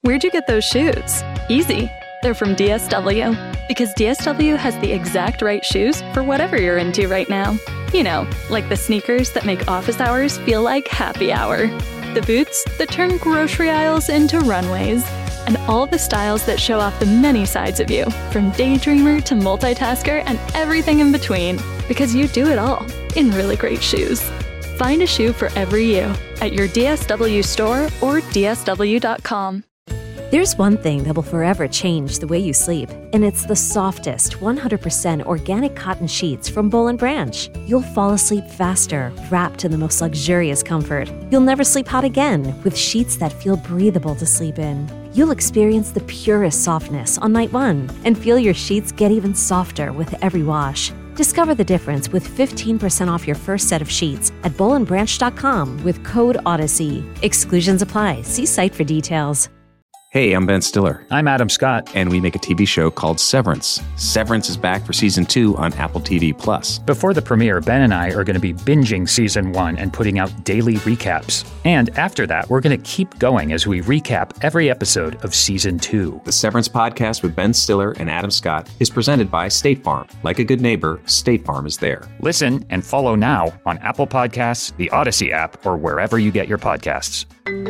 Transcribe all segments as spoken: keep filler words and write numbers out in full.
Where'd you get those shoes? Easy. They're from D S W. Because D S W has the exact right shoes for whatever you're into right now. You know, like the sneakers that make office hours feel like happy hour. The boots that turn grocery aisles into runways. And all the styles that show off the many sides of you, from daydreamer to multitasker and everything in between. Because you do it all in really great shoes. Find a shoe for every you at your D S W store or D S W dot com. There's one thing that will forever change the way you sleep, and it's the softest, one hundred percent organic cotton sheets from Boll and Branch. You'll fall asleep faster, wrapped in the most luxurious comfort. You'll never sleep hot again with sheets that feel breathable to sleep in. You'll experience the purest softness on night one and feel your sheets get even softer with every wash. Discover the difference with fifteen percent off your first set of sheets at boll and branch dot com with code Odyssey. Exclusions apply. See site for details. Hey, I'm Ben Stiller. I'm Adam Scott. And we make a T V show called Severance. Severance is back for season two on Apple T V Plus. Before the premiere, Ben and I are going to be binging season one and putting out daily recaps. And after that, we're going to keep going as we recap every episode of season two. The Severance podcast with Ben Stiller and Adam Scott is presented by State Farm. Like a good neighbor, State Farm is there. Listen and follow now on Apple Podcasts, the Odyssey app, or wherever you get your podcasts.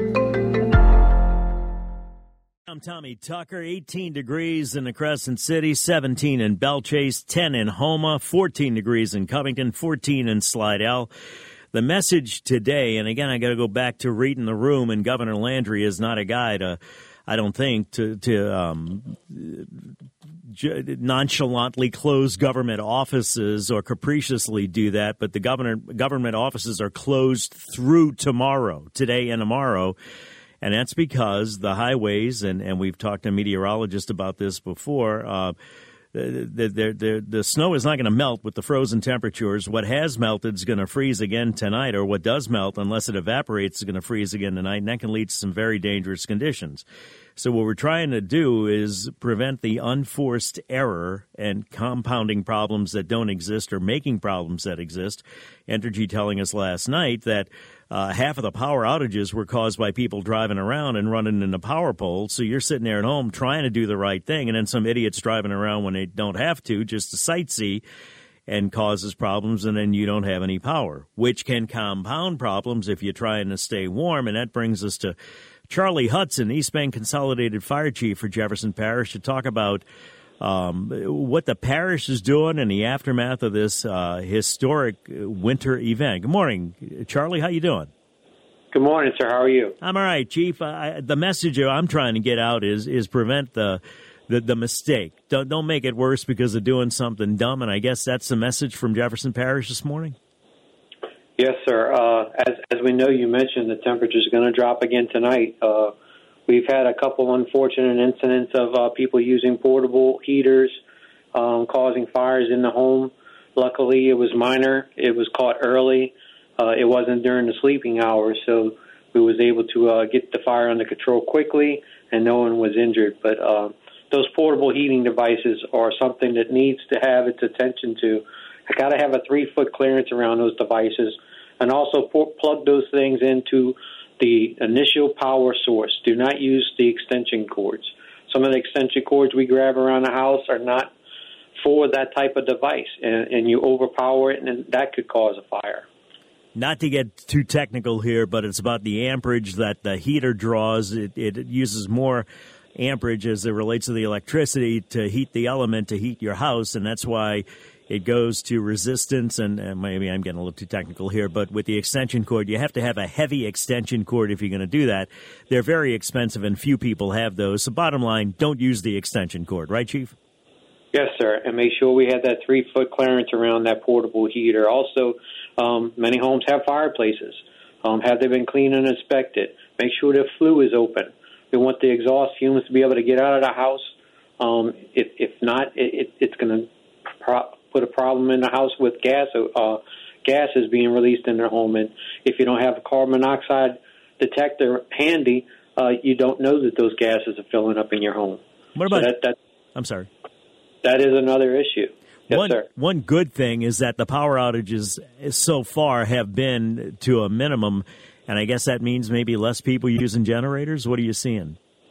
I'm Tommy Tucker. eighteen degrees in the Crescent City, seventeen in Bellchase, ten in Houma, fourteen degrees in Covington, fourteen in Slidell. The message today, and again, I got to go back to reading the room, and Governor Landry is not a guy to, I don't think, to, to um, nonchalantly close government offices or capriciously do that, but the governor, government offices are closed through tomorrow, today and tomorrow. And that's because the highways, and, and we've talked to meteorologists about this before, uh, the, the, the, the snow is not going to melt with the frozen temperatures. What has melted is going to freeze again tonight, or what does melt, unless it evaporates, is going to freeze again tonight, and that can lead to some very dangerous conditions. So what we're trying to do is prevent the unforced error and compounding problems that don't exist or making problems that exist. Entergy telling us last night that uh, half of the power outages were caused by people driving around and running into power poles. So you're sitting there at home trying to do the right thing, and then some idiot's driving around when they don't have to just to sightsee and causes problems, and then you don't have any power, which can compound problems if you're trying to stay warm. And that brings us to Charlie Hudson, East Bend Consolidated Fire Chief for Jefferson Parish, to talk about um, what the parish is doing in the aftermath of this uh, historic winter event. Good morning, Charlie. How you doing? Good morning, sir. How are you? I'm all right, Chief. I, the message I'm trying to get out is is prevent the the, the mistake. Don't don't make it worse because of doing something dumb. And I guess that's the message from Jefferson Parish this morning. Yes, sir. Uh, as as we know, you mentioned the temperature is going to drop again tonight. Uh, we've had a couple unfortunate incidents of uh, people using portable heaters, um, causing fires in the home. Luckily, it was minor. It was caught early. Uh, it wasn't during the sleeping hours, so we was able to uh, get the fire under control quickly, and no one was injured. But uh, those portable heating devices are something that needs to have its attention to. I got to have a three-foot clearance around those devices, and also pour, plug those things into the initial power source. Do not use the extension cords. Some of the extension cords we grab around the house are not for that type of device, and, and you overpower it, and that could cause a fire. Not to get too technical here, but it's about the amperage that the heater draws. It, it uses more amperage as it relates to the electricity to heat the element, to heat your house, and that's why it goes to resistance, and, and maybe I'm getting a little too technical here, but with the extension cord, you have to have a heavy extension cord if you're going to do that. They're very expensive, and few people have those. So bottom line, don't use the extension cord. Right, Chief? Yes, sir, and make sure we have that three-foot clearance around that portable heater. Also, um, many homes have fireplaces. Um, have they been cleaned and inspected? Make sure the flue is open. We want the exhaust fumes to be able to get out of the house. Um, if, if not, it, it, it's going to pro- put a problem in the house with gas. Uh, gas is being released in their home, and if you don't have a carbon monoxide detector handy, uh, you don't know that those gases are filling up in your home. What about so that, that? I'm sorry. That is another issue. Yes, one, sir. One good thing is that the power outages so far have been to a minimum, and I guess that means maybe less people using generators. What are you seeing?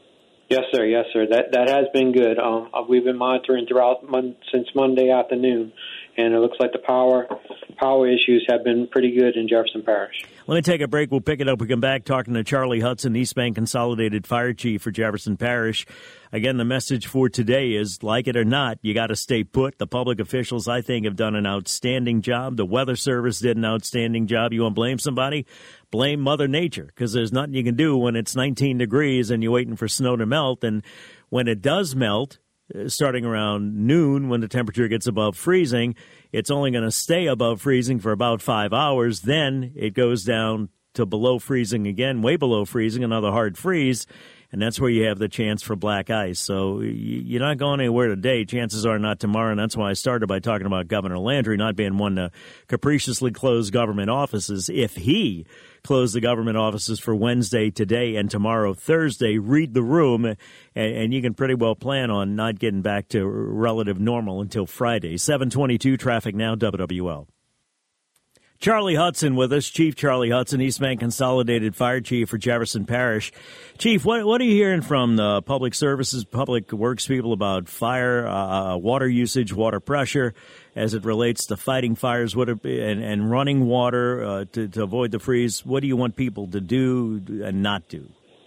Yes, sir. Yes, sir. That that has been good. Um, we've been monitoring throughout mon- since Monday afternoon, and it looks like the power power issues have been pretty good in Jefferson Parish. Let me take a break. We'll pick it up. We come back talking to Charlie Hudson, East Bank Consolidated Fire Chief for Jefferson Parish. Again, the message for today is, like it or not, you got to stay put. The public officials, I think, have done an outstanding job. The Weather Service did an outstanding job. You want to blame somebody? Blame Mother Nature, because there's nothing you can do when it's nineteen degrees and you're waiting for snow to melt. And when it does melt, starting around noon, when the temperature gets above freezing, it's only going to stay above freezing for about five hours. Then it goes down to below freezing again, way below freezing, another hard freeze. And that's where you have the chance for black ice. So you're not going anywhere today. Chances are not tomorrow. And that's why I started by talking about Governor Landry not being one to capriciously close government offices. If he closed the government offices for Wednesday, today, and tomorrow, Thursday, read the room, and, and you can pretty well plan on not getting back to relative normal until Friday. seven twenty-two traffic now, W W L. Charlie Hudson with us, Chief Charlie Hudson, East Bank Consolidated Fire Chief for Jefferson Parish. Chief, what what are you hearing from the public services, public works people about fire, uh, water usage, water pressure, as it relates to fighting fires what are, and, and running water uh, to, to avoid the freeze? What do you want people to do and not do?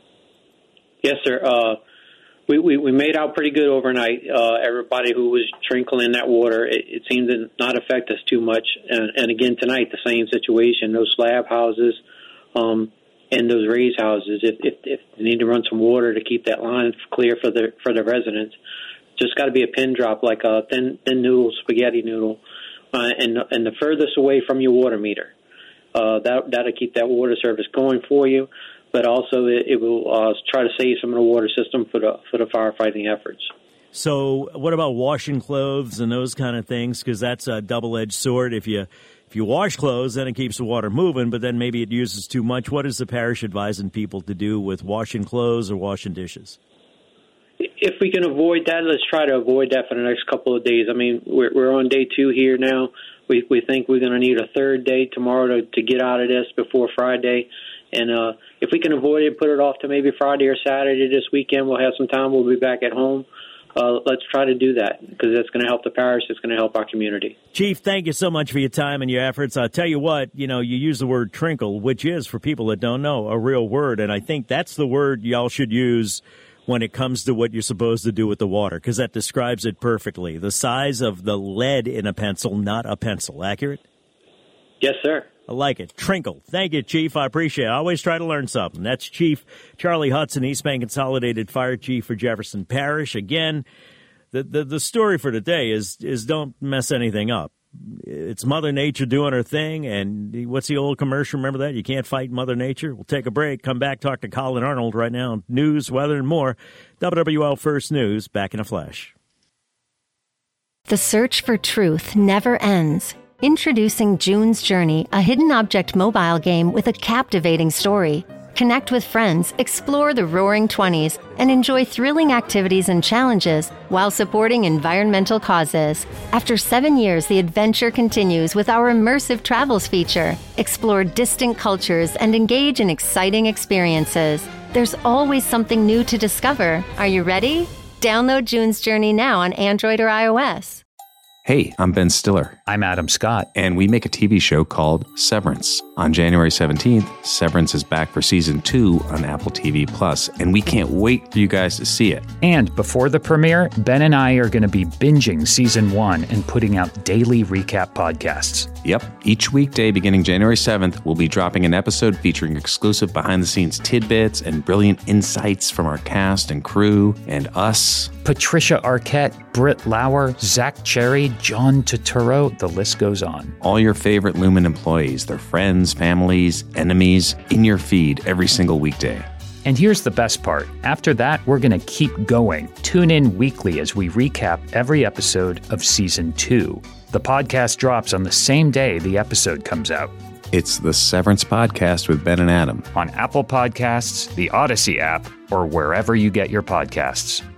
Yes, sir. Uh, we, we, we made out pretty good overnight. Uh, everybody who was trickling that water, it, it seemed to not affect us too much. And, and again, tonight, the same situation, those slab houses um, and those raised houses. If, if, if they need to run some water to keep that line clear for the for the residents, just got to be a pin drop, like a thin, thin noodle, spaghetti noodle, uh, and, and the furthest away from your water meter. Uh, that, that'll keep that water service going for you. But also it, it will uh, try to save some of the water system for the for the firefighting efforts. So what about washing clothes and those kind of things? Because that's a double-edged sword. If you if you wash clothes, then it keeps the water moving, but then maybe it uses too much. What is the parish advising people to do with washing clothes or washing dishes? If we can avoid that, let's try to avoid that for the next couple of days. I mean, we're, we're on day two here now. We we think we're going to need a third day tomorrow to, to get out of this before Friday. And uh, if we can avoid it, put it off to maybe Friday or Saturday this weekend, we'll have some time. We'll be back at home. Uh, let's try to do that because that's going to help the parish. It's going to help our community. Chief, thank you so much for your time and your efforts. I'll tell you what, you know, you use the word trinkle, which is, for people that don't know, a real word. And I think that's the word y'all should use when it comes to what you're supposed to do with the water, because that describes it perfectly. The size of the lead in a pencil, not a pencil. Accurate? Yes, sir. I like it. Trinkle. Thank you, Chief. I appreciate it. I always try to learn something. That's Chief Charlie Hudson, East Bank Consolidated Fire Chief for Jefferson Parish. Again, the, the, the story for today is is don't mess anything up. It's Mother Nature doing her thing, and what's the old commercial? Remember that? You can't fight Mother Nature. We'll take a break, come back, talk to Colin Arnold right now. News, weather, and more. W W L First News, back in a flash. The search for truth never ends. Introducing June's Journey, a hidden object mobile game with a captivating story. Connect with friends, explore the Roaring Twenties, and enjoy thrilling activities and challenges while supporting environmental causes. After seven years, the adventure continues with our immersive travels feature. Explore distant cultures and engage in exciting experiences. There's always something new to discover. Are you ready? Download June's Journey now on Android or iOS. Hey, I'm Ben Stiller. I'm Adam Scott. And we make a T V show called Severance. On January seventeenth, Severance is back for season two on Apple T V Plus, and we can't wait for you guys to see it. And before the premiere, Ben and I are going to be binging season one and putting out daily recap podcasts. Yep. Each weekday beginning January seventh, we'll be dropping an episode featuring exclusive behind-the-scenes tidbits and brilliant insights from our cast and crew and us. Patricia Arquette, Britt Lauer, Zach Cherry, John Turturro, the list goes on. All your favorite Lumen employees, their friends, families, enemies, in your feed every single weekday. And here's the best part. After that, we're going to keep going. Tune in weekly as we recap every episode of season two. The podcast drops on the same day the episode comes out. It's the Severance Podcast with Ben and Adam. On Apple Podcasts, the Odyssey app, or wherever you get your podcasts.